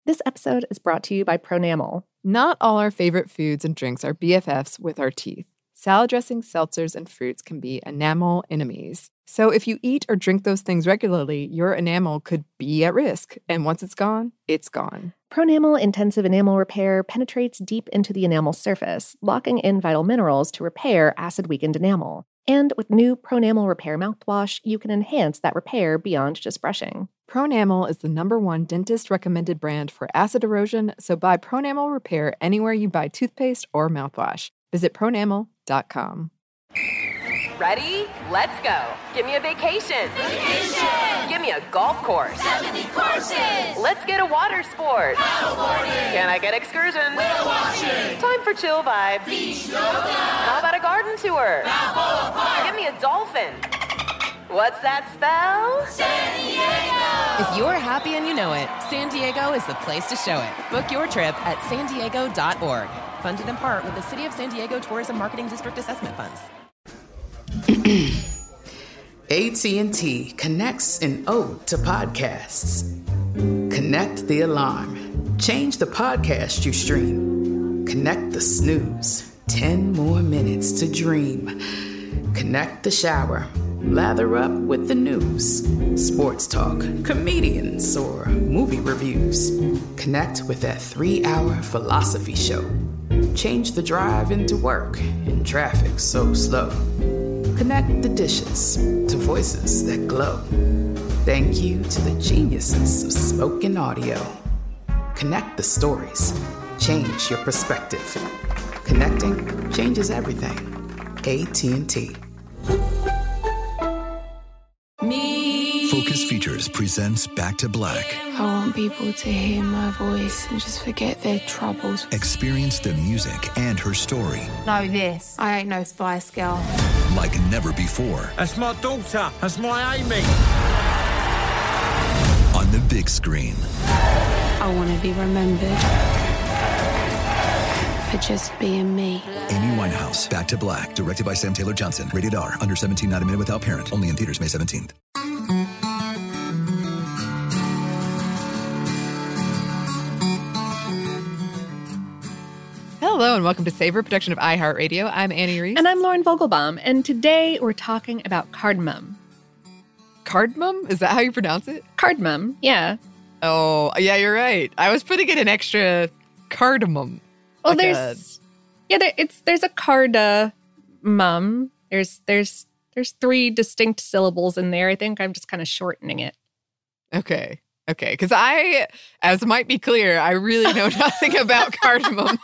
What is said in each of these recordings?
This episode is brought to you by Pronamel. Not all our favorite foods and drinks are BFFs with our teeth. Salad dressings, seltzers, and fruits can be enamel enemies. So if you eat or drink those things regularly, your enamel could be at risk. And once it's gone, it's gone. Pronamel Intensive Enamel Repair penetrates deep into the enamel surface, locking in vital minerals to repair acid-weakened enamel. And with new Pronamel Repair mouthwash, you can enhance that repair beyond just brushing. Pronamel is the #1 dentist-recommended brand for acid erosion, so buy Pronamel Repair anywhere you buy toothpaste or mouthwash. Visit pronamel.com. Ready? Let's go. Give me a vacation. Vacation! Give me a golf course. 70 courses! Let's get a water sport. Paddleboarding! Can I get excursions? Whale watching! Time for chill vibes. Beach yoga! How about a garden tour? Balboa Park! Give me a dolphin. What's that spell? San Diego! If you're happy and you know it, San Diego is the place to show it. Book your trip at sandiego.org. Funded in part with the City of San Diego Tourism Marketing District Assessment Funds. AT&T connects an ode to podcasts. Connect the alarm. Change the podcast you stream. Connect the snooze. 10 more minutes to dream. Connect the shower. Lather up with the news. Sports talk, comedians, or movie reviews. Connect with that 3-hour philosophy show. Change the drive into work in traffic so slow. Connect the dishes to voices that glow. Thank you to the geniuses of spoken audio. Connect the stories. Change your perspective. Connecting changes everything. AT&T. Focus Features presents Back to Black. I want people to hear my voice and just forget their troubles. Experience the music and her story. Know this. I ain't no Spice Girl. Like never before. That's my daughter. That's my Amy. On the big screen. I want to be remembered for just being me. Amy Winehouse, Back to Black. Directed by Sam Taylor Johnson. Rated R. Under 17, not admitted without parent. Only in theaters May 17th. Hello and welcome to Savor, production of iHeartRadio. I'm Annie Reese. And I'm Lauren Vogelbaum, and today we're talking about cardamom. Cardamom? Is that how you pronounce it? Cardamom, yeah. Oh, yeah, you're right. I was putting in an extra cardamom. Well, like there's a cardamom. There's 3 distinct syllables in there. I think I'm just kind of shortening it. Okay, because I, as might be clear, I really know nothing about cardamom.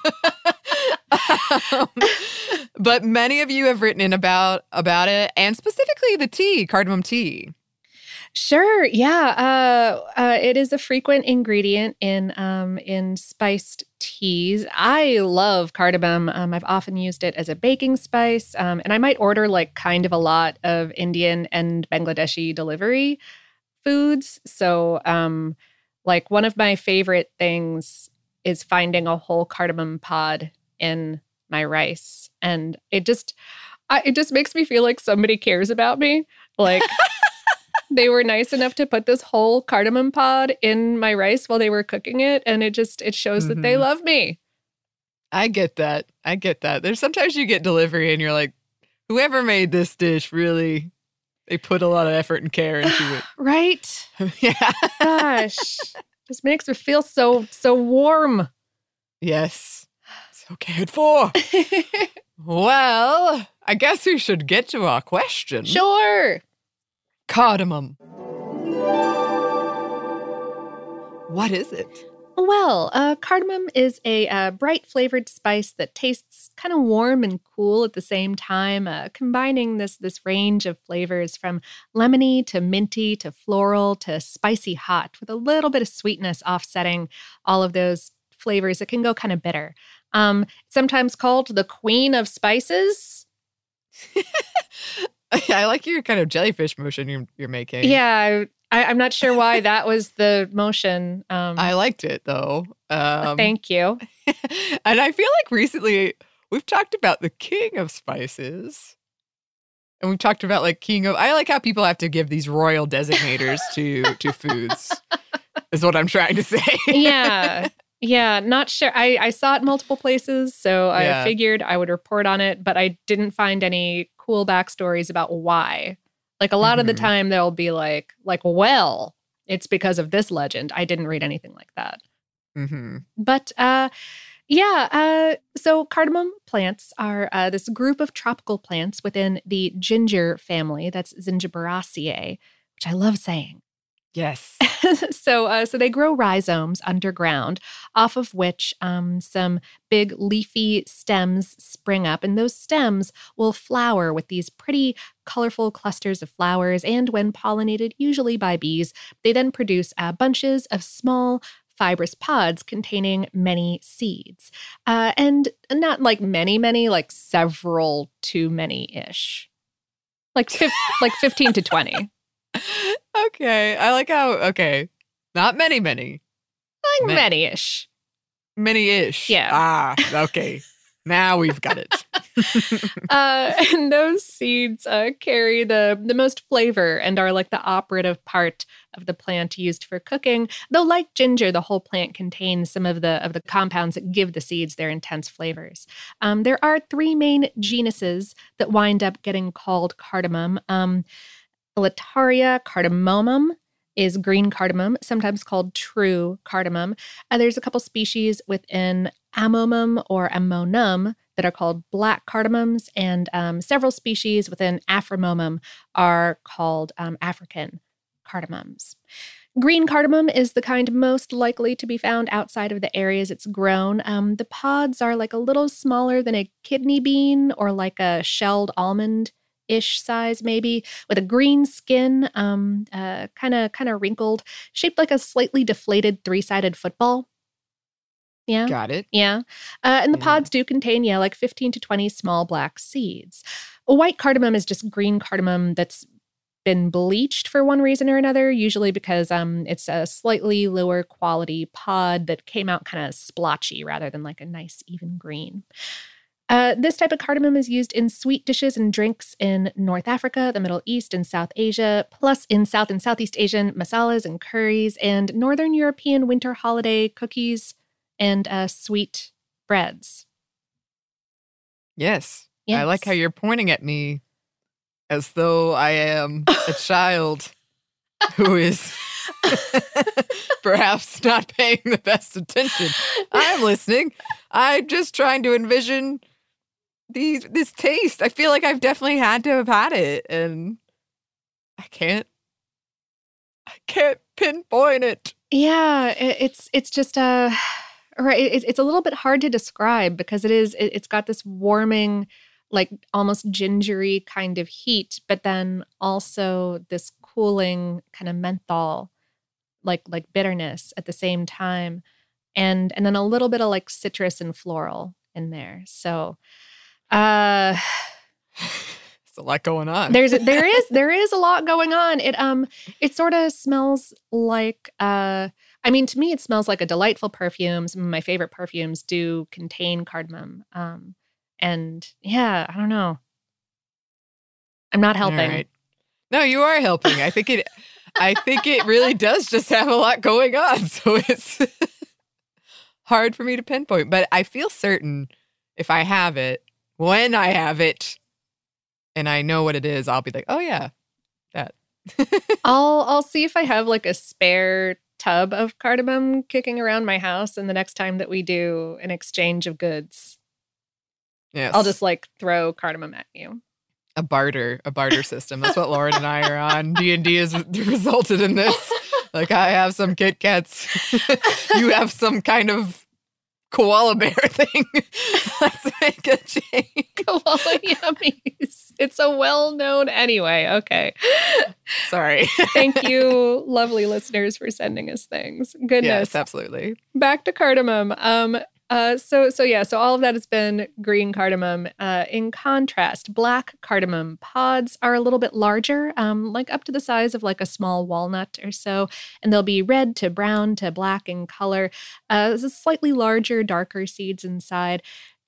But many of you have written in about it, and specifically the tea, cardamom tea. Sure, yeah. It is a frequent ingredient in spiced teas. I love cardamom. I've often used it as a baking spice, and I might order like kind of a lot of Indian and Bangladeshi delivery foods. So, like one of my favorite things is finding a whole cardamom pod in my rice, and it just makes me feel like somebody cares about me. Like. They were nice enough to put this whole cardamom pod in my rice while they were cooking it. And it shows that they love me. I get that. There's sometimes you get delivery and you're like, whoever made this dish really, they put a lot of effort and care into it. Right? Yeah. Gosh. Just makes me feel so warm. Yes. So cared for. Well, I guess we should get to our question. Sure. Cardamom. What is it? Well, cardamom is a bright flavored spice that tastes kind of warm and cool at the same time, combining this range of flavors from lemony to minty to floral to spicy hot with a little bit of sweetness offsetting all of those flavors. It can go kind of bitter. Sometimes called the queen of spices. I like your kind of jellyfish motion you're making. Yeah, I'm not sure why that was the motion. I liked it, though. Thank you. And I feel like recently we've talked about the king of spices. And we've talked about like king of... I like how people have to give these royal designators to foods. is what I'm trying to say. Yeah. Yeah, not sure. I saw it multiple places, so I figured I would report on it, but I didn't find any cool backstories about why. Like a lot of the time they'll be like, well, it's because of this legend. I didn't read anything like that. But so cardamom plants are this group of tropical plants within the ginger family. That's Zingiberaceae, which I love saying. Yes. So they grow rhizomes underground, off of which some big leafy stems spring up, and those stems will flower with these pretty colorful clusters of flowers. And when pollinated, usually by bees, they then produce bunches of small fibrous pods containing many seeds, and not like many, like several too many-ish, like 15 to 20. Okay. I like how, not many. Like many-ish. Many-ish. Yeah. Okay. Now we've got it. And those seeds carry the most flavor and are like the operative part of the plant used for cooking. Though like ginger, the whole plant contains some of the compounds that give the seeds their intense flavors. There are 3 main genuses that wind up getting called cardamom. Lataria cardamomum is green cardamom, sometimes called true cardamom. There's a couple species within Amomum or Amonum that are called black cardamoms, and several species within Aframomum are called African cardamoms. Green cardamom is the kind most likely to be found outside of the areas it's grown. The pods are like a little smaller than a kidney bean or like a shelled almond-ish size maybe, with a green skin, kind of wrinkled, shaped like a slightly deflated 3-sided football. Yeah. Got it. Yeah. And the pods do contain, like 15 to 20 small black seeds. White cardamom is just green cardamom that's been bleached for one reason or another, usually because it's a slightly lower quality pod that came out kind of splotchy rather than like a nice even green. This type of cardamom is used in sweet dishes and drinks in North Africa, the Middle East, and South Asia, plus in South and Southeast Asian masalas and curries, and Northern European winter holiday cookies and sweet breads. Yes. I like how you're pointing at me as though I am a child who is perhaps not paying the best attention. I'm listening. I'm just trying to envision this taste. I feel like I've definitely had to have had it, and I can't pinpoint it. Yeah, it's just right. It's a little bit hard to describe because it's got this warming, like almost gingery kind of heat, but then also this cooling kind of menthol, like bitterness at the same time, and then a little bit of like citrus and floral in there. So, there's a lot going on. there is a lot going on. It sort of smells like I mean, to me, it smells like a delightful perfume. Some of my favorite perfumes do contain cardamom. And yeah, I don't know. I'm not helping. Right. No, you are helping. I think it really does just have a lot going on. So it's hard for me to pinpoint. But I feel certain if I have it, when I have it, and I know what it is, I'll be like, oh yeah, that. I'll see if I have like a spare tub of cardamom kicking around my house, and the next time that we do an exchange of goods, yes, I'll just like throw cardamom at you. A barter system. That's what Lauren and I are on. D&D has resulted in this. Like, I have some Kit Kats. You have some kind of koala bear thing. Let's make a change. Koala yummies. It's a well-known anyway. Okay. Sorry. Thank you, lovely listeners, for sending us things. Goodness. Yes, absolutely. Back to cardamom. So all of that has been green cardamom. In contrast, black cardamom pods are a little bit larger, like up to the size of like a small walnut or so, and they'll be red to brown to black in color. There's a slightly larger, darker seeds inside.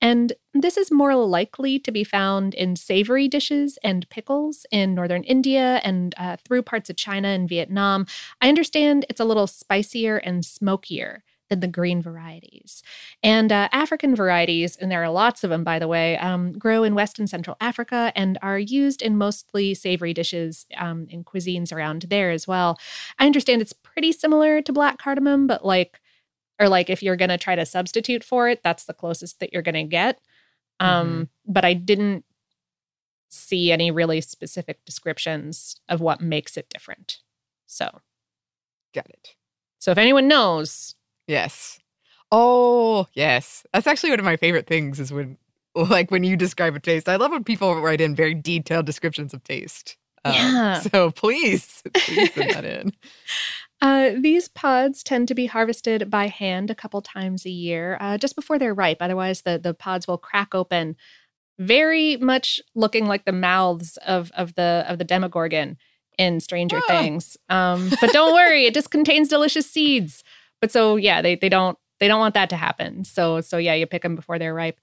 And this is more likely to be found in savory dishes and pickles in northern India and through parts of China and Vietnam. I understand it's a little spicier and smokier than the green varieties. And African varieties, and there are lots of them, by the way, grow in West and Central Africa and are used in mostly savory dishes in cuisines around there as well. I understand it's pretty similar to black cardamom, but if you're going to try to substitute for it, that's the closest that you're going to get. But I didn't see any really specific descriptions of what makes it different. So. Got it. So if anyone knows. Yes. Oh, yes. That's actually one of my favorite things is when you describe a taste. I love when people write in very detailed descriptions of taste. So please send that in. These pods tend to be harvested by hand a couple times a year, just before they're ripe. Otherwise, the pods will crack open, very much looking like the mouths of the Demogorgon in Stranger Things. But don't worry, it just contains delicious seeds. But so yeah, they don't want that to happen. So yeah, you pick them before they're ripe,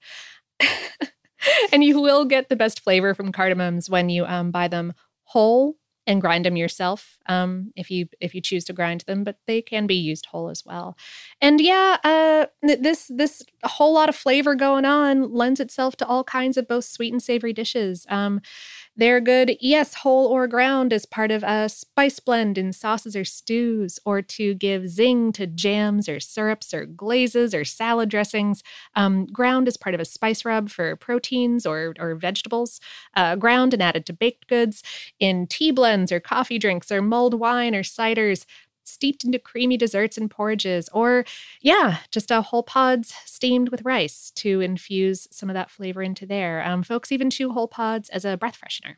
and you will get the best flavor from cardamoms when you buy them whole and grind them yourself if you choose to grind them, but they can be used whole as well. And yeah, this whole lot of flavor going on lends itself to all kinds of both sweet and savory dishes. They're good, yes, whole or ground as part of a spice blend in sauces or stews, or to give zing to jams or syrups or glazes or salad dressings. Ground as part of a spice rub for proteins or vegetables. Ground and added to baked goods in tea blends or coffee drinks or mulled wine or ciders. Steeped into creamy desserts and porridges, or just whole pods steamed with rice to infuse some of that flavor into there. Folks even chew whole pods as a breath freshener.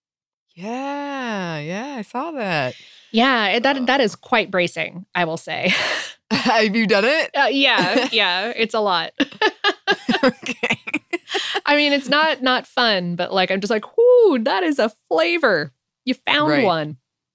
Yeah, I saw that. Yeah, that is quite bracing, I will say. Have you done it? Yeah, it's a lot. Okay. I mean, it's not fun, but I'm just whoo, that is a flavor. You found one.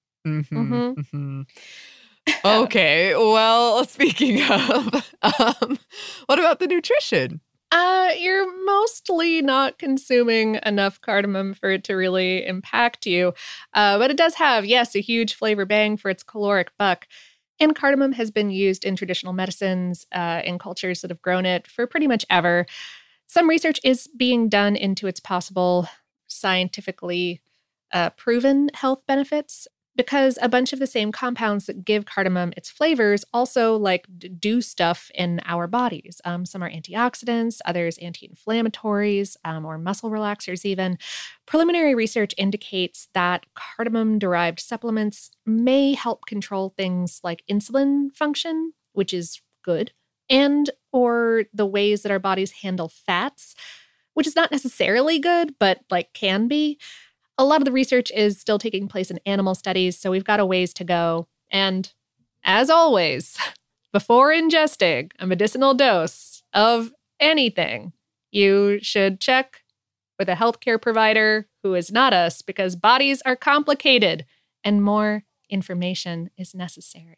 Okay, well, speaking of, what about the nutrition? You're mostly not consuming enough cardamom for it to really impact you. But it does have, yes, a huge flavor bang for its caloric buck. And cardamom has been used in traditional medicines, in cultures that have grown it for pretty much ever. Some research is being done into its possible scientifically proven health benefits, because a bunch of the same compounds that give cardamom its flavors also do stuff in our bodies. Some are antioxidants, others anti-inflammatories, or muscle relaxers even. Preliminary research indicates that cardamom-derived supplements may help control things like insulin function, which is good, and or the ways that our bodies handle fats, which is not necessarily good, but can be. A lot of the research is still taking place in animal studies, so we've got a ways to go. And as always, before ingesting a medicinal dose of anything, you should check with a healthcare provider who is not us, because bodies are complicated and more information is necessary.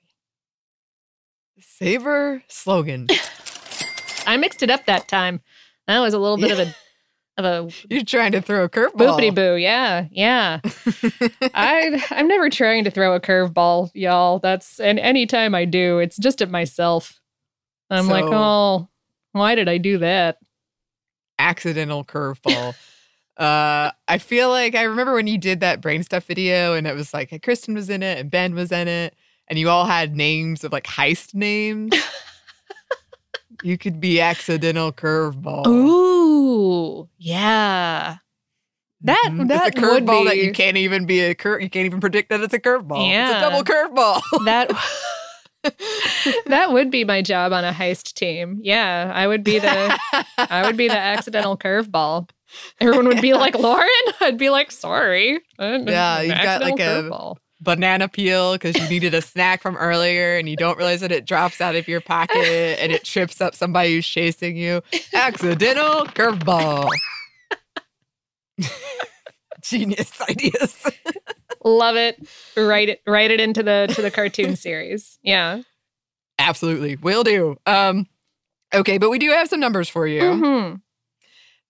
Savor slogan. I mixed it up that time. That was a little bit of a You're trying to throw a curveball. Boopity boo, yeah. I'm never trying to throw a curveball, y'all. And anytime I do, it's just at myself. I'm oh, why did I do that? Accidental curveball. I feel like I remember when you did that brain stuff video, and it was Kristen was in it and Ben was in it, and you all had names of heist names. You could be accidental curveball. Ooh, yeah. That it's a curveball that you can't even be you can't even predict that it's a curveball. Yeah. It's a double curveball. That would be my job on a heist team. Yeah, I would be the accidental curveball. Everyone would be like, Lauren? I'd be like, sorry. Yeah, you've got curveball. Banana peel because you needed a snack from earlier and you don't realize that it drops out of your pocket and it trips up somebody who's chasing you. Accidental curveball. Genius ideas. Love it. Write it into the cartoon series. Yeah. Absolutely. Will do. Okay, but we do have some numbers for you. Mm-hmm.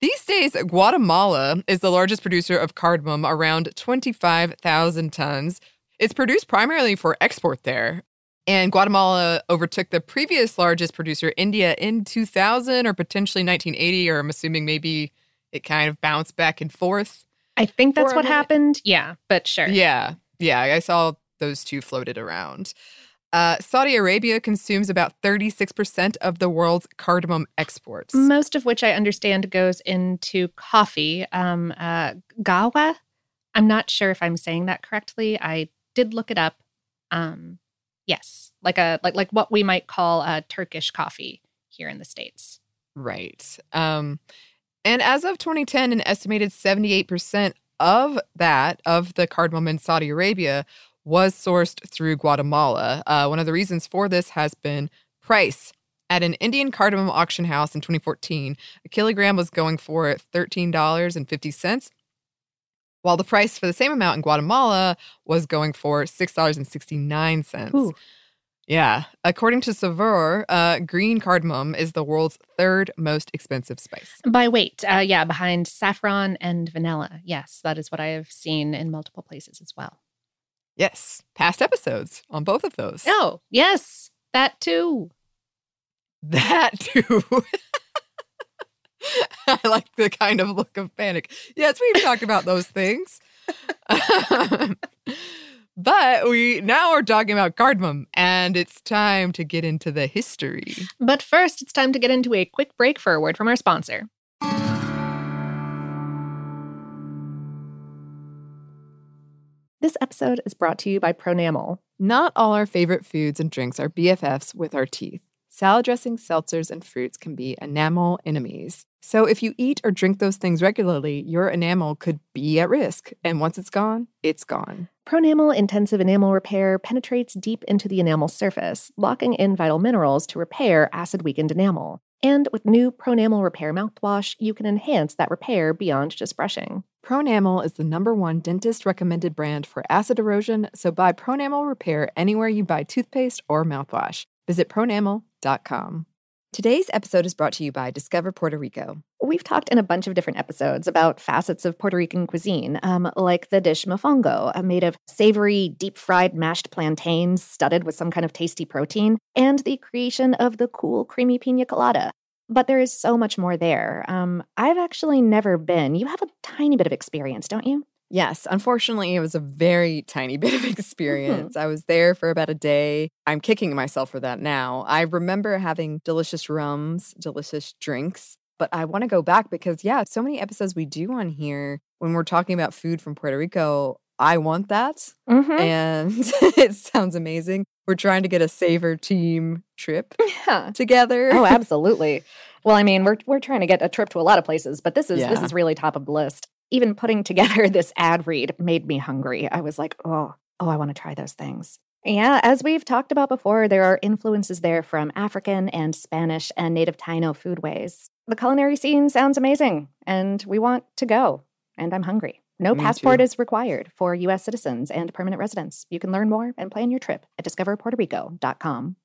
These days, Guatemala is the largest producer of cardamom, around 25,000 tons. It's produced primarily for export there. And Guatemala overtook the previous largest producer, India, in 2000 or potentially 1980, or I'm assuming maybe it kind of bounced back and forth. I think that's what happened. Yeah, but sure. Yeah, I saw those two floated around. Saudi Arabia consumes about 36% of the world's cardamom exports. Most of which I understand goes into coffee. Gawa? I'm not sure if I'm saying that correctly. I did look it up. Yes, like what we might call a Turkish coffee here in the States. Right. And as of 2010, an estimated 78% of the cardamom in Saudi Arabia was sourced through Guatemala. One of the reasons for this has been price. At an Indian cardamom auction house in 2014, a kilogram was going for $13.50, while the price for the same amount in Guatemala was going for $6.69. Ooh. Yeah. According to Saveur, green cardamom is the world's third most expensive spice. By weight, behind saffron and vanilla. Yes, that is what I have seen in multiple places as well. Yes. Past episodes on both of those. Oh, yes. That too. That too. I like the kind of look of panic. Yes, we've talked about those things. But we now are talking about cardamom, and it's time to get into the history. But first, it's time to get into a quick break for a word from our sponsor. This episode is brought to you by Pronamel. Not all our favorite foods and drinks are BFFs with our teeth. Salad dressings, seltzers, and fruits can be enamel enemies. So if you eat or drink those things regularly, your enamel could be at risk. And once it's gone, it's gone. Pronamel Intensive Enamel Repair penetrates deep into the enamel surface, locking in vital minerals to repair acid-weakened enamel. And with new Pronamel Repair mouthwash, you can enhance that repair beyond just brushing. Pronamel is the #1 dentist-recommended brand for acid erosion, so buy Pronamel Repair anywhere you buy toothpaste or mouthwash. Visit pronamel.com. Today's episode is brought to you by Discover Puerto Rico. We've talked in a bunch of different episodes about facets of Puerto Rican cuisine, like the dish mofongo, made of savory, deep-fried mashed plantains studded with some kind of tasty protein, and the creation of the cool, creamy pina colada. But there is so much more there. I've actually never been. You have a tiny bit of experience, don't you? Yes, unfortunately, it was a very tiny bit of experience. I was there for about a day. I'm kicking myself for that now. I remember having delicious rums, delicious drinks, but I want to go back because, so many episodes we do on here when we're talking about food from Puerto Rico, I want that. And it sounds amazing. We're trying to get a Savor team trip together. Oh, absolutely. Well, I mean, we're trying to get a trip to a lot of places, but this is really top of the list. Even putting together this ad read made me hungry. I was like, oh, I want to try those things. Yeah, as we've talked about before, there are influences there from African and Spanish and native Taino foodways. The culinary scene sounds amazing, and we want to go. And I'm hungry. No passport is required for U.S. citizens and permanent residents. You can learn more and plan your trip at discoverpuertorico.com.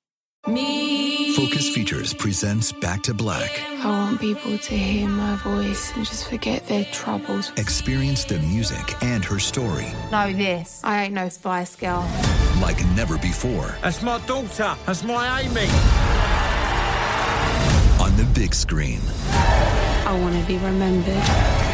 Focus Features presents Back to Black. I want people to hear my voice and just forget their troubles. Experience the music and her story. Know this, I ain't no Spice Girl. Like never before. That's my daughter. That's my Amy. On the big screen. I want to be remembered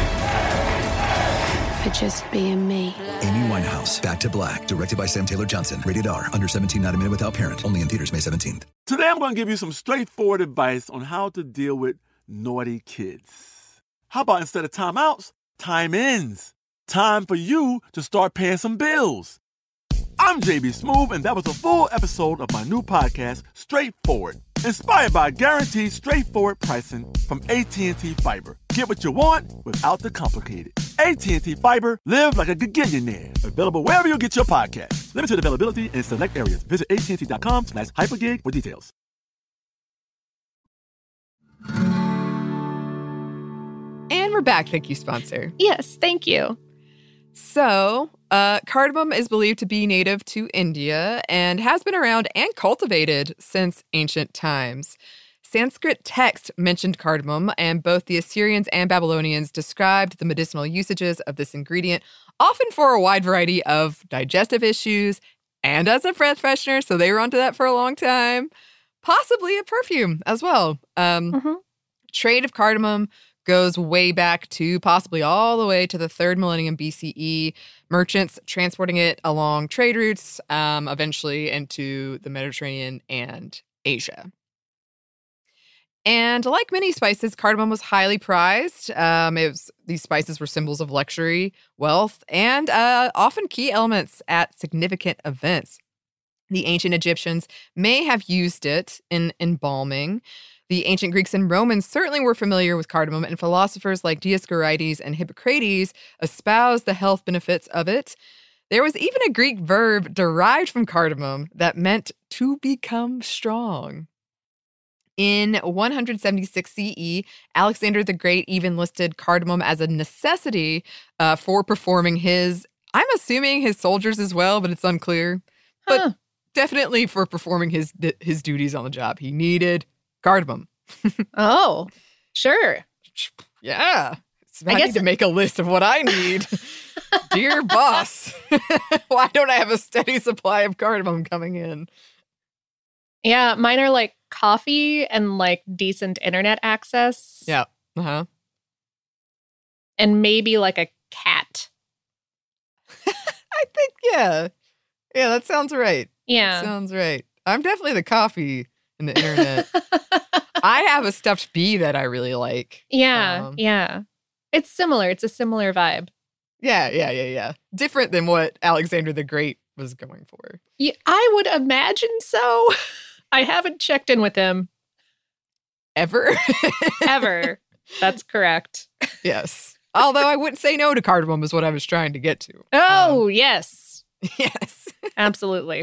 for just being me. Amy Winehouse, Back to Black, directed by Sam Taylor Johnson. Rated R, under 17, not a minute without parent. Only in theaters May 17th. Today I'm going to give you some straightforward advice on how to deal with naughty kids. How about instead of timeouts, time-ins? Time for you to start paying some bills. I'm JB Smoove, and that was a full episode of my new podcast, Straightforward, inspired by guaranteed straightforward pricing from AT&T Fiber. Get what you want without the complicated. AT&T Fiber, live like a gigillionaire. Available wherever you get your podcast. Limited availability in select areas. Visit AT&T.com/hypergig for details. And we're back. Thank you, sponsor. Yes, thank you. So, cardamom is believed to be native to India and has been around and cultivated since ancient times. Sanskrit text mentioned cardamom, and both the Assyrians and Babylonians described the medicinal usages of this ingredient, often for a wide variety of digestive issues and as a breath freshener, so they were onto that for a long time. Possibly a perfume as well. Trade of cardamom goes way back to possibly all the way to the 3rd millennium BCE. Merchants transporting it along trade routes, eventually into the Mediterranean and Asia. And like many spices, cardamom was highly prized. These spices were symbols of luxury, wealth, and often key elements at significant events. The ancient Egyptians may have used it in embalming. The ancient Greeks and Romans certainly were familiar with cardamom, and philosophers like Dioscorides and Hippocrates espoused the health benefits of it. There was even a Greek verb derived from cardamom that meant to become strong. In 176 CE, Alexander the Great even listed cardamom as a necessity for performing I'm assuming his soldiers as well, but it's unclear. But definitely for performing his duties on the job. He needed cardamom. Oh, sure. Yeah. I need to make a list of what I need. Dear boss, why don't I have a steady supply of cardamom coming in? Yeah, mine are like coffee and like decent internet access. Yeah. Uh-huh. And maybe like a cat. I think, yeah. Yeah, that sounds right. Yeah. That sounds right. I'm definitely the coffee and the internet. I have a stuffed bee that I really like. Yeah, yeah. It's similar. It's a similar vibe. Yeah. Different than what Alexander the Great was going for. Yeah, I would imagine so. I haven't checked in with him. Ever? Ever. That's correct. Yes. Although I wouldn't say no to cardamom is what I was trying to get to. Oh, yes. Yes. Absolutely.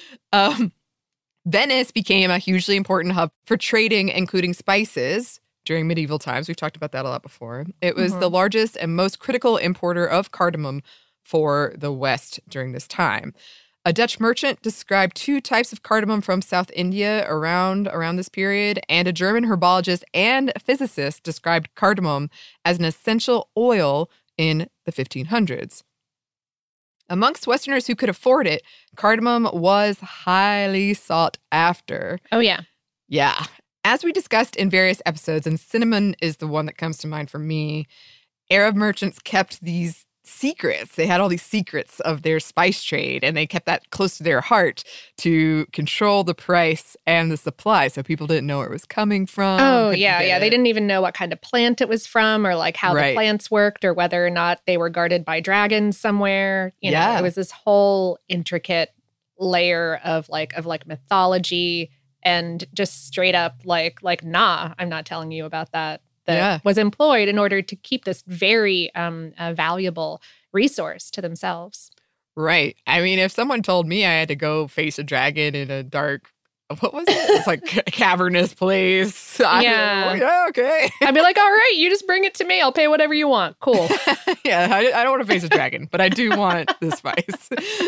Venice became a hugely important hub for trading, including spices, during medieval times. We've talked about that a lot before. It was the largest and most critical importer of cardamom for the West during this time. A Dutch merchant described 2 types of cardamom from South India around this period, and a German herbologist and physicist described cardamom as an essential oil in the 1500s. Amongst Westerners who could afford it, cardamom was highly sought after. Oh, yeah. Yeah. As we discussed in various episodes, and cinnamon is the one that comes to mind for me, Arab merchants kept these secrets. They had all these secrets of their spice trade, and they kept that close to their heart to control the price and the supply, so people didn't know where it was coming from. Oh, yeah. They didn't even know what kind of plant it was from, or like how the plants worked, or whether or not they were guarded by dragons somewhere. You know, it was this whole intricate layer of mythology, and just straight up like, nah, I'm not telling you about that. That was employed in order to keep this very valuable resource to themselves. Right. I mean, if someone told me I had to go face a dragon in a dark, what was it? It's like a cavernous place. Yeah, okay. I'd be like, all right, you just bring it to me. I'll pay whatever you want. Cool. Yeah, I don't want to face a dragon, but I do want the spice.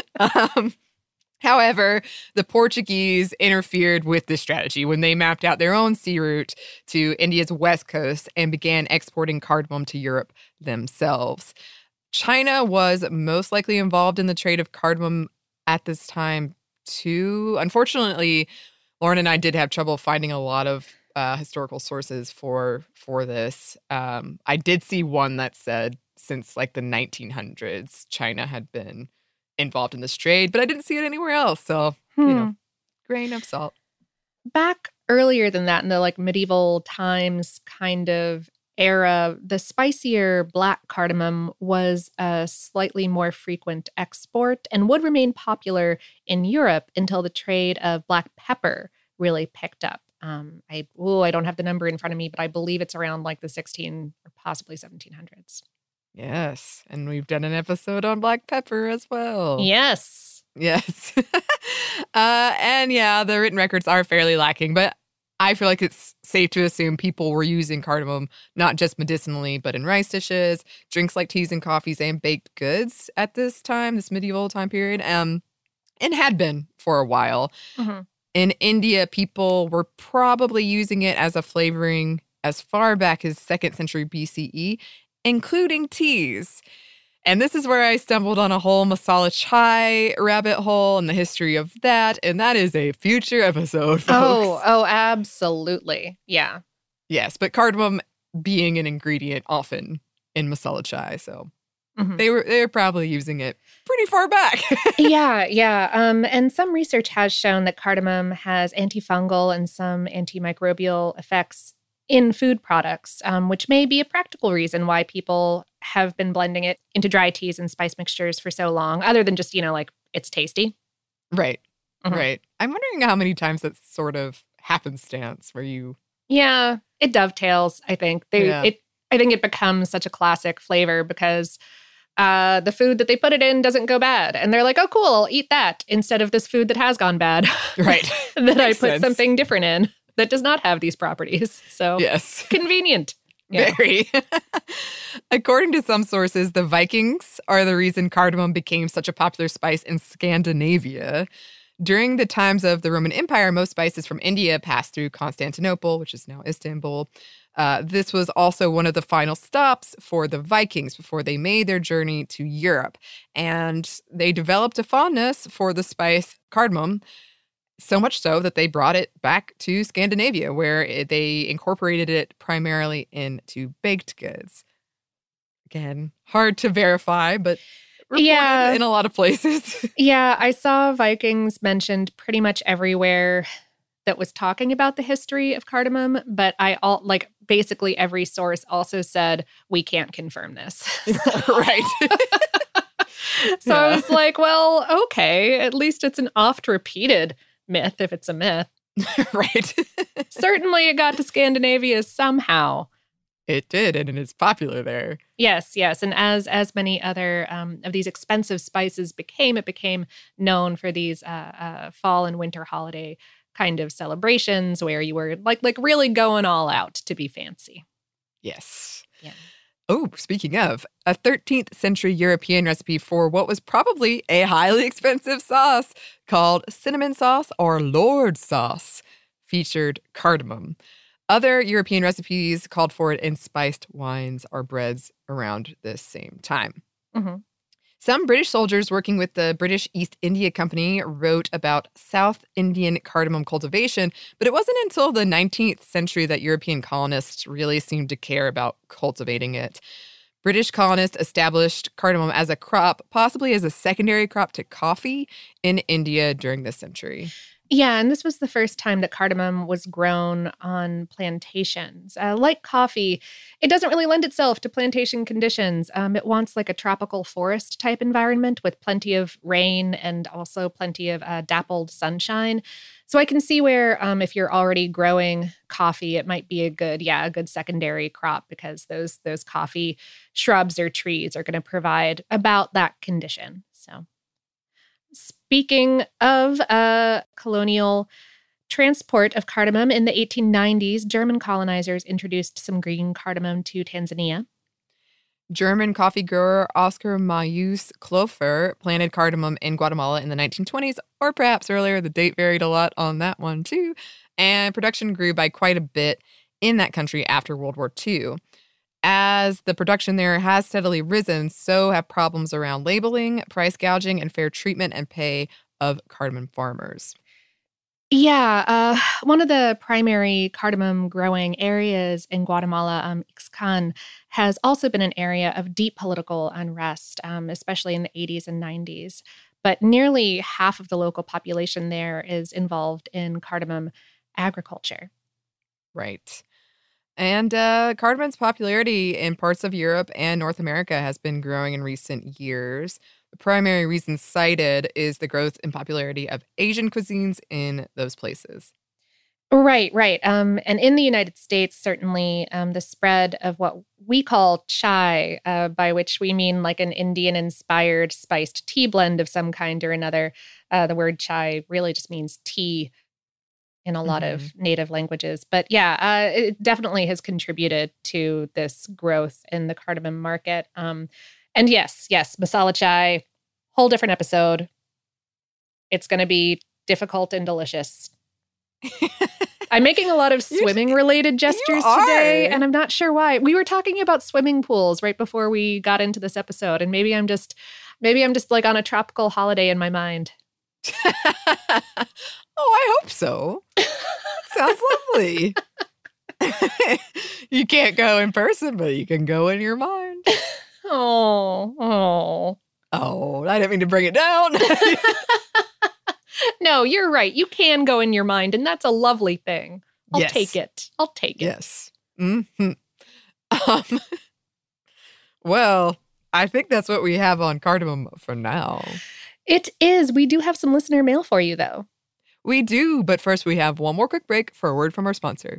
However, the Portuguese interfered with this strategy when they mapped out their own sea route to India's west coast and began exporting cardamom to Europe themselves. China was most likely involved in the trade of cardamom at this time, too. Unfortunately, Lauren and I did have trouble finding a lot of historical sources for this. I did see one that said since like the 1900s, China had been involved in this trade, but I didn't see it anywhere else. So, grain of salt. Back earlier than that, in the like medieval times kind of era, the spicier black cardamom was a slightly more frequent export and would remain popular in Europe until the trade of black pepper really picked up. I don't have the number in front of me, but I believe it's around like the 16 or possibly 1700s. Yes, and we've done an episode on black pepper as well. Yes. And yeah, the written records are fairly lacking, but I feel like it's safe to assume people were using cardamom not just medicinally, but in rice dishes, drinks like teas and coffees, and baked goods at this time, this medieval time period, and had been for a while. In India, people were probably using it as a flavoring as far back as 2nd century BCE, including teas. And this is where I stumbled on a whole masala chai rabbit hole and the history of that. And that is a future episode, folks. Oh, absolutely. Yeah. Yes, but cardamom being an ingredient often in masala chai. So they were probably using it pretty far back. Yeah. And some research has shown that cardamom has antifungal and some antimicrobial effects in food products, which may be a practical reason why people have been blending it into dry teas and spice mixtures for so long, other than just, like it's tasty. Right. Right. I'm wondering how many times that's sort of happenstance where you... Yeah, it dovetails, I think. I think it becomes such a classic flavor because the food that they put it in doesn't go bad. And they're like, oh, cool, I'll eat that instead of this food that has gone bad. Right. That I put something different in that does not have these properties. So yes, convenient. Yeah. Very. According to some sources, the Vikings are the reason cardamom became such a popular spice in Scandinavia. During the times of the Roman Empire, most spices from India passed through Constantinople, which is now Istanbul. This was also one of the final stops for the Vikings before they made their journey to Europe. And they developed a fondness for the spice cardamom, so much so that they brought it back to Scandinavia, where they incorporated it primarily into baked goods. Again, hard to verify, but reported in a lot of places. Yeah, I saw Vikings mentioned pretty much everywhere that was talking about the history of cardamom, but basically every source also said, we can't confirm this. Right. So I was like, well, okay, at least it's an oft-repeated myth if it's a myth. Right. Certainly it got to Scandinavia somehow. It did, and it is popular there. Yes. And as many other of these expensive spices it became known for these fall and winter holiday kind of celebrations where you were like really going all out to be fancy. Yes. Yeah. Oh, speaking of, a 13th century European recipe for what was probably a highly expensive sauce called cinnamon sauce or Lord sauce featured cardamom. Other European recipes called for it in spiced wines or breads around this same time. Mm-hmm. Some British soldiers working with the British East India Company wrote about South Indian cardamom cultivation, but it wasn't until the 19th century that European colonists really seemed to care about cultivating it. British colonists established cardamom as a crop, possibly as a secondary crop to coffee, in India during this century. Yeah, and this was the first time that cardamom was grown on plantations. Like coffee, it doesn't really lend itself to plantation conditions. It wants like a tropical forest type environment with plenty of rain and also plenty of dappled sunshine. So I can see where if you're already growing coffee, it might be a good secondary crop because those coffee shrubs or trees are going to provide about that condition. So. Speaking of colonial transport of cardamom, in the 1890s, German colonizers introduced some green cardamom to Tanzania. German coffee grower Oscar Mayeus Klofer planted cardamom in Guatemala in the 1920s, or perhaps earlier. The date varied a lot on that one, too. And production grew by quite a bit in that country after World War II. As the production there has steadily risen, so have problems around labeling, price gouging, and fair treatment and pay of cardamom farmers. Yeah, one of the primary cardamom growing areas in Guatemala, Ixcan, has also been an area of deep political unrest, especially in the 80s and 90s. But nearly half of the local population there is involved in cardamom agriculture. Right. And cardamom's popularity in parts of Europe and North America has been growing in recent years. The primary reason cited is the growth in popularity of Asian cuisines in those places. Right. And in the United States, certainly the spread of what we call chai, by which we mean like an Indian-inspired spiced tea blend of some kind or another. The word chai really just means tea in a lot of native languages. But yeah, it definitely has contributed to this growth in the cardamom market. And yes, masala chai, whole different episode. It's going to be difficult and delicious. I'm making a lot of swimming-related gestures today, and I'm not sure why. We were talking about swimming pools right before we got into this episode, and maybe I'm just like on a tropical holiday in my mind. I hope so. Sounds lovely. You can't go in person, but you can go in your mind. Oh, I didn't mean to bring it down. No, you're right. You can go in your mind, and that's a lovely thing. I'll take it. Yes. Mm-hmm. Well, I think that's what we have on Cardamom for now. It is. We do have some listener mail for you, though. We do, but first we have one more quick break for a word from our sponsor.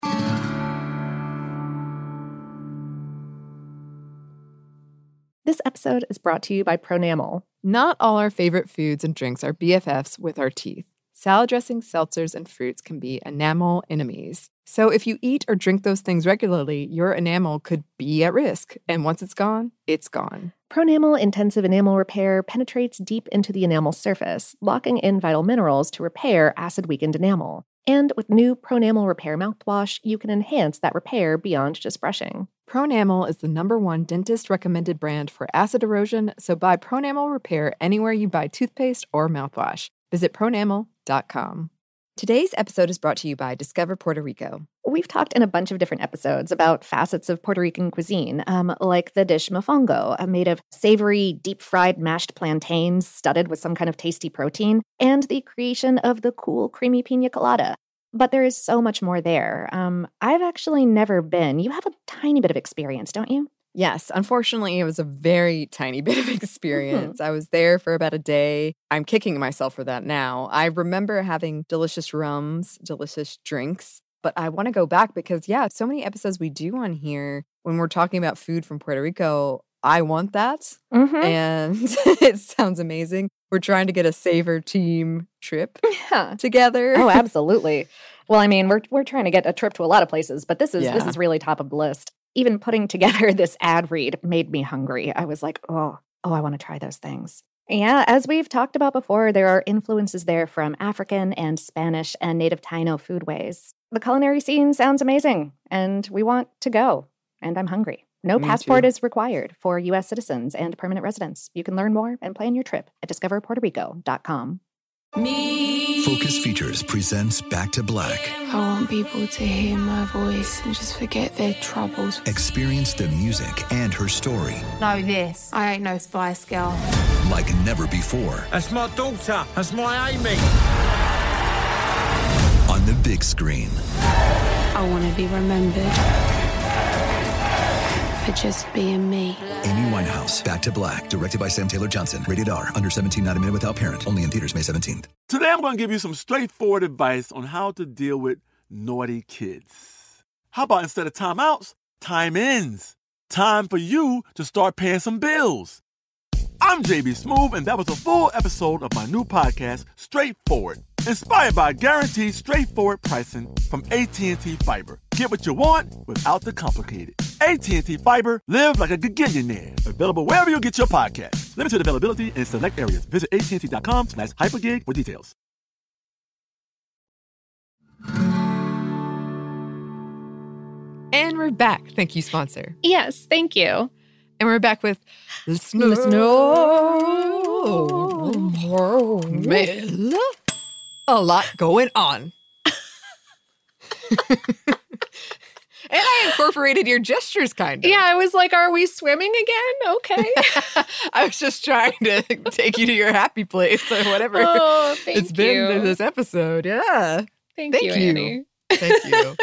This episode is brought to you by Pronamel. Not all our favorite foods and drinks are BFFs with our teeth. Salad dressings, seltzers, and fruits can be enamel enemies. So if you eat or drink those things regularly, your enamel could be at risk. And once it's gone, it's gone. Pronamel Intensive Enamel Repair penetrates deep into the enamel surface, locking in vital minerals to repair acid-weakened enamel. And with new Pronamel Repair mouthwash, you can enhance that repair beyond just brushing. Pronamel is the #1 dentist-recommended brand for acid erosion, so buy Pronamel Repair anywhere you buy toothpaste or mouthwash. Visit pronamel.com. Today's episode is brought to you by Discover Puerto Rico. We've talked in a bunch of different episodes about facets of Puerto Rican cuisine, like the dish mofongo, made of savory, deep-fried mashed plantains studded with some kind of tasty protein, and the creation of the cool, creamy pina colada. But there is so much more there. I've actually never been. You have a tiny bit of experience, don't you? Yes, unfortunately, it was a very tiny bit of experience. I was there for about a day. I'm kicking myself for that now. I remember having delicious rums, delicious drinks, but I want to go back because, so many episodes we do on here when we're talking about food from Puerto Rico. I want that, and it sounds amazing. We're trying to get a Savor team trip together. Oh, absolutely. Well, I mean, we're trying to get a trip to a lot of places, but this is really top of the list. Even putting together this ad read made me hungry. I was like, oh, I want to try those things. Yeah, as we've talked about before, there are influences there from African and Spanish and native Taino foodways. The culinary scene sounds amazing, and we want to go. And I'm hungry. No passport is required for U.S. citizens and permanent residents. You can learn more and plan your trip at discoverpuertorico.com. Focus Features presents Back to Black. I want people to hear my voice and just forget their troubles. Experience the music and her story. Know this. I ain't no Spice Girl. Like never before. That's my daughter. That's my Amy. On the big screen. I want to be remembered for just being me. Amy Winehouse, Back to Black, directed by Sam Taylor Johnson. Rated R, under 17, not a minute without parent. Only in theaters May 17th. Today I'm going to give you some straightforward advice on how to deal with naughty kids. How about instead of timeouts, time-ins? Time for you to start paying some bills. I'm JB Smoove, and that was a full episode of my new podcast, Straightforward, inspired by guaranteed straightforward pricing from AT&T Fiber. Get what you want without the complicated. AT&T Fiber, live like a gigillionaire. Available wherever you get your podcast. Limited availability in select areas. Visit AT&T.com/hypergig for details. And we're back. Thank you, sponsor. Yes, thank you. And we're back with Listener Mail. A lot going on. And I incorporated your gestures, kind of. Yeah, I was like, are we swimming again? Okay. I was just trying to take you to your happy place or whatever it's been in this episode. Yeah. Thank you, Annie. Thank you.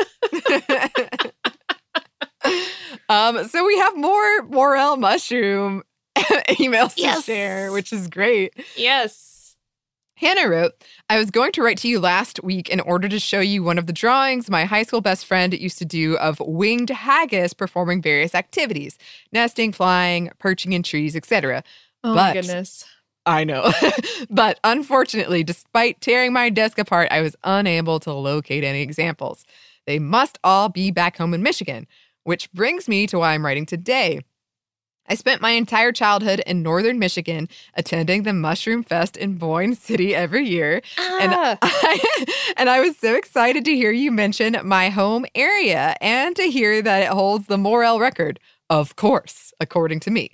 So we have more morel mushroom emails to share, which is great. Yes. Hannah wrote, I was going to write to you last week in order to show you one of the drawings my high school best friend used to do of winged haggis performing various activities, nesting, flying, perching in trees, etc. My goodness. I know. But unfortunately, despite tearing my desk apart, I was unable to locate any examples. They must all be back home in Michigan, which brings me to why I'm writing today. I spent my entire childhood in northern Michigan attending the Mushroom Fest in Boyne City every year. And I was so excited to hear you mention my home area and to hear that it holds the Morel record. Of course, according to me.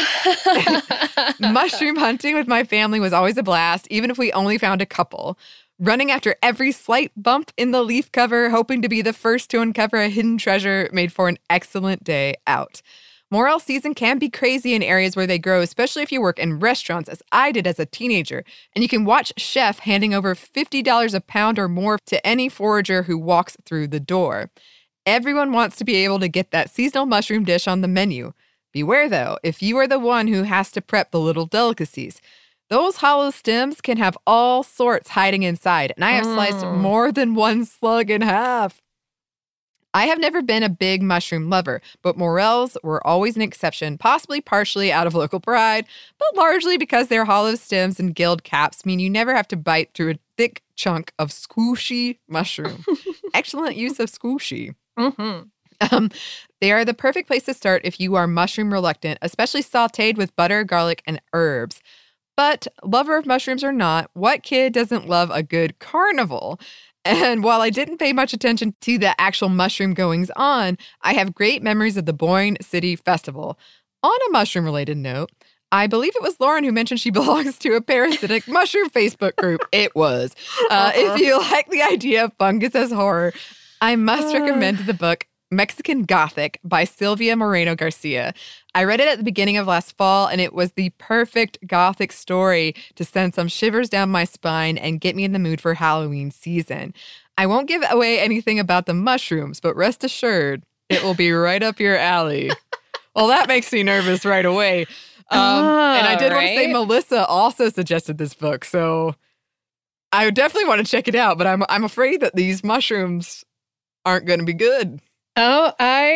Mushroom hunting with my family was always a blast, even if we only found a couple. Running after every slight bump in the leaf cover, hoping to be the first to uncover a hidden treasure, made for an excellent day out. Morel season can be crazy in areas where they grow, especially if you work in restaurants, as I did as a teenager. And you can watch chef handing over $50 a pound or more to any forager who walks through the door. Everyone wants to be able to get that seasonal mushroom dish on the menu. Beware, though, if you are the one who has to prep the little delicacies. Those hollow stems can have all sorts hiding inside, and I have sliced more than one slug in half. I have never been a big mushroom lover, but morels were always an exception, possibly partially out of local pride, but largely because their hollow stems and gilled caps mean you never have to bite through a thick chunk of squishy mushroom. Excellent use of squishy. Mm-hmm. They are the perfect place to start if you are mushroom reluctant, especially sautéed with butter, garlic, and herbs. But lover of mushrooms or not, what kid doesn't love a good carnival? And while I didn't pay much attention to the actual mushroom goings-on, I have great memories of the Boyne City Festival. On a mushroom-related note, I believe it was Lauren who mentioned she belongs to a parasitic mushroom Facebook group. It was. If you like the idea of fungus as horror, I must recommend the book Mexican Gothic by Silvia Moreno Garcia. I read it at the beginning of last fall, and it was the perfect Gothic story to send some shivers down my spine and get me in the mood for Halloween season. I won't give away anything about the mushrooms, but rest assured, it will be right up your alley. Well, that makes me nervous right away. And I did want to say Melissa also suggested this book, so I definitely want to check it out, but I'm afraid that these mushrooms aren't going to be good. Oh,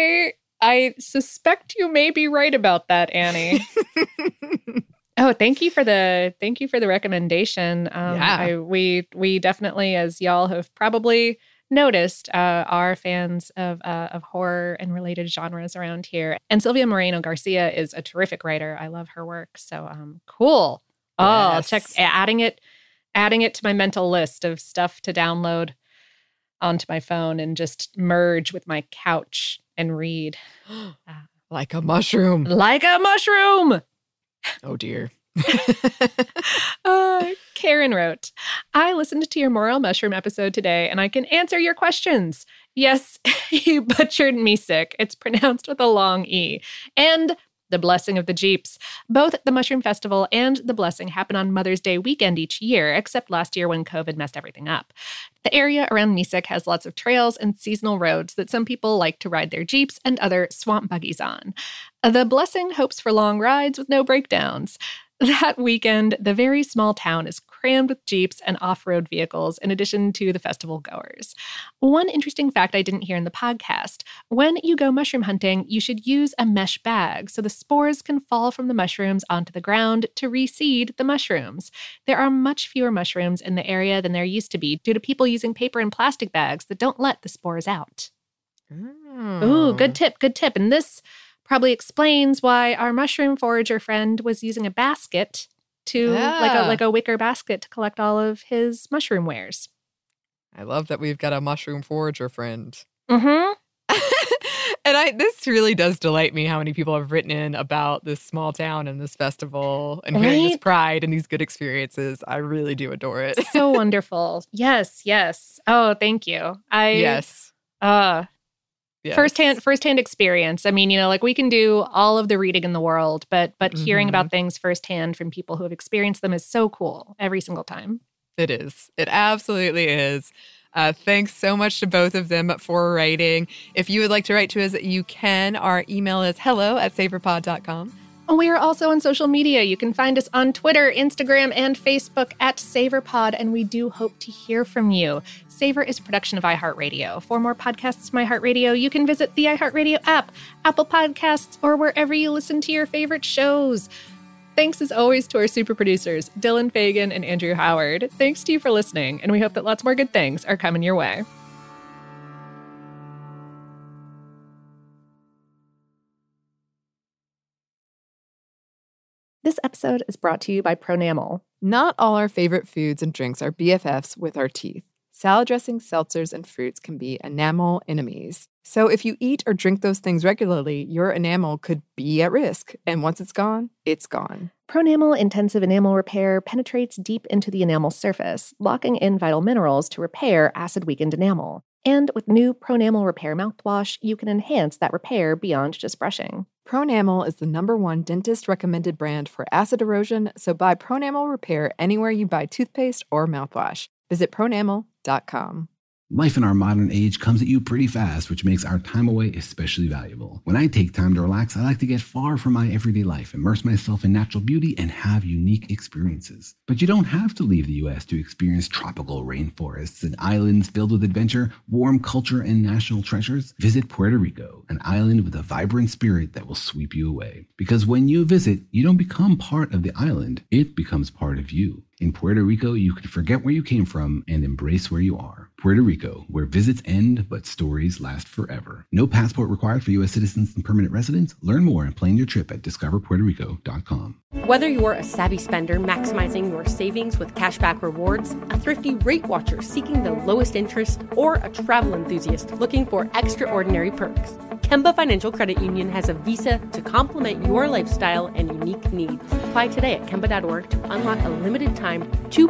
I suspect you may be right about that, Annie. Oh, thank you for the recommendation. We definitely, as y'all have probably noticed, are fans of horror and related genres around here. And Silvia Moreno Garcia is a terrific writer. I love her work. So cool. Oh, I'll check adding it to my mental list of stuff to download onto my phone and just merge with my couch and read. Like a mushroom. Like a mushroom. Oh, dear. Karen wrote, I listened to your Morel Mushroom episode today and I can answer your questions. Yes, you butchered Misick. It's pronounced with a long E. And the Blessing of the Jeeps. Both the Mushroom Festival and the Blessing happen on Mother's Day weekend each year, except last year when COVID messed everything up. The area around Misick has lots of trails and seasonal roads that some people like to ride their Jeeps and other swamp buggies on. The Blessing hopes for long rides with no breakdowns. That weekend, the very small town is crammed with Jeeps and off-road vehicles in addition to the festival goers. One interesting fact I didn't hear in the podcast, when you go mushroom hunting, you should use a mesh bag so the spores can fall from the mushrooms onto the ground to reseed the mushrooms. There are much fewer mushrooms in the area than there used to be due to people using paper and plastic bags that don't let the spores out. Ooh, good tip. And this probably explains why our mushroom forager friend was using a basket like a wicker basket to collect all of his mushroom wares. I love that we've got a mushroom forager friend. Mm-hmm. And this really does delight me how many people have written in about this small town and this festival and hearing this pride and these good experiences. I really do adore it. So wonderful. Yes. Oh, thank you. Yes. Firsthand experience. I mean, we can do all of the reading in the world, but hearing about things firsthand from people who have experienced them is so cool every single time. It is. It absolutely is. Thanks so much to both of them for writing. If you would like to write to us, you can. Our email is hello@savorpod.com. We are also on social media. You can find us on Twitter, Instagram, and Facebook @SavorPod, and we do hope to hear from you. Savor is a production of iHeartRadio. For more podcasts from iHeartRadio, you can visit the iHeartRadio app, Apple Podcasts, or wherever you listen to your favorite shows. Thanks as always to our super producers, Dylan Fagan and Andrew Howard. Thanks to you for listening, and we hope that lots more good things are coming your way. This episode is brought to you by Pronamel. Not all our favorite foods and drinks are BFFs with our teeth. Salad dressings, seltzers, and fruits can be enamel enemies. So if you eat or drink those things regularly, your enamel could be at risk. And once it's gone, it's gone. Pronamel Intensive Enamel Repair penetrates deep into the enamel surface, locking in vital minerals to repair acid-weakened enamel. And with new Pronamel Repair mouthwash, you can enhance that repair beyond just brushing. Pronamel is the #1 dentist-recommended brand for acid erosion, so buy Pronamel Repair anywhere you buy toothpaste or mouthwash. Visit pronamel.com. Life in our modern age comes at you pretty fast, which makes our time away especially valuable. When I take time to relax, I like to get far from my everyday life, immerse myself in natural beauty, and have unique experiences. But you don't have to leave the U.S. to experience tropical rainforests and islands filled with adventure, warm culture, and national treasures. Visit Puerto Rico, an island with a vibrant spirit that will sweep you away. Because when you visit, you don't become part of the island, it becomes part of you. In Puerto Rico, you can forget where you came from and embrace where you are. Puerto Rico, where visits end, but stories last forever. No passport required for U.S. citizens and permanent residents. Learn more and plan your trip at discoverpuertorico.com. Whether you're a savvy spender maximizing your savings with cashback rewards, a thrifty rate watcher seeking the lowest interest, or a travel enthusiast looking for extraordinary perks, Kemba Financial Credit Union has a visa to complement your lifestyle and unique needs. Apply today at Kemba.org to unlock a limited-time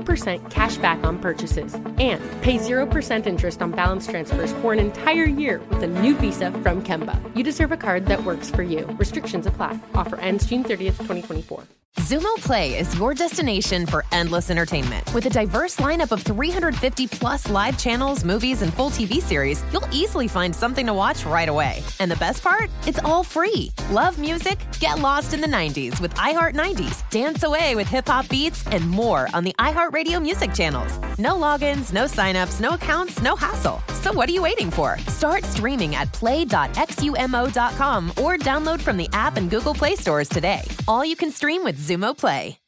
2% cash back on purchases and pay 0% interest on balance transfers for an entire year with a new visa from Kemba. You deserve a card that works for you. Restrictions apply. Offer ends June 30th, 2024. Xumo Play is your destination for endless entertainment. With a diverse lineup of 350 plus live channels, movies, and full TV series, you'll easily find something to watch right away. And the best part? It's all free. Love music? Get lost in the 90s with iHeart 90s, dance away with hip-hop beats, and more on the iHeartRadio music channels. No logins, no signups, no accounts, no hassle. So what are you waiting for? Start streaming at play.xumo.com or download from the app and Google Play stores today. All you can stream with Xumo Play.